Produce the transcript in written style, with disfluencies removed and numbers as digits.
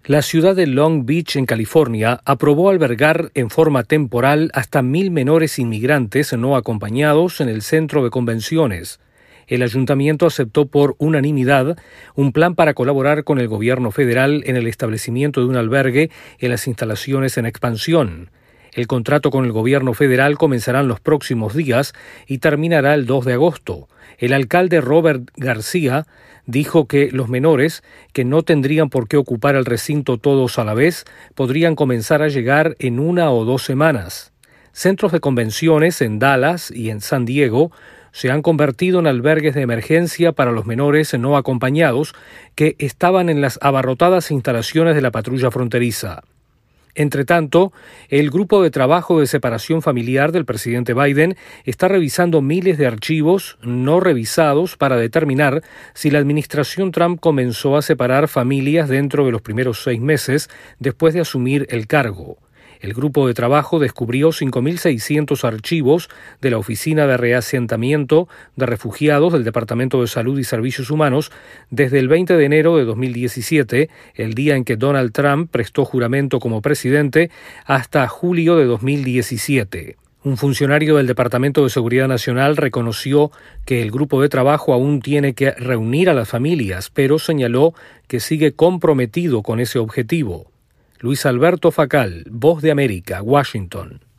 La ciudad de Long Beach, en California, aprobó albergar en forma temporal hasta 1.000 menores inmigrantes no acompañados en el centro de convenciones. El ayuntamiento aceptó por unanimidad un plan para colaborar con el gobierno federal en el establecimiento de un albergue en las instalaciones en expansión. El contrato con el gobierno federal comenzará en los próximos días y terminará el 2 de agosto. El alcalde Robert García dijo que los menores, que no tendrían por qué ocupar el recinto todos a la vez, podrían comenzar a llegar en 1 o 2 semanas. Centros de convenciones en Dallas y en San Diego se han convertido en albergues de emergencia para los menores no acompañados que estaban en las abarrotadas instalaciones de la patrulla fronteriza. Entretanto, el grupo de trabajo de separación familiar del presidente Biden está revisando miles de archivos no revisados para determinar si la administración Trump comenzó a separar familias dentro de los primeros 6 meses después de asumir el cargo. El grupo de trabajo descubrió 5.600 archivos de la Oficina de Reasentamiento de Refugiados del Departamento de Salud y Servicios Humanos desde el 20 de enero de 2017, el día en que Donald Trump prestó juramento como presidente, hasta julio de 2017. Un funcionario del Departamento de Seguridad Nacional reconoció que el grupo de trabajo aún tiene que reunir a las familias, pero señaló que sigue comprometido con ese objetivo. Luis Alberto Facal, Voz de América, Washington.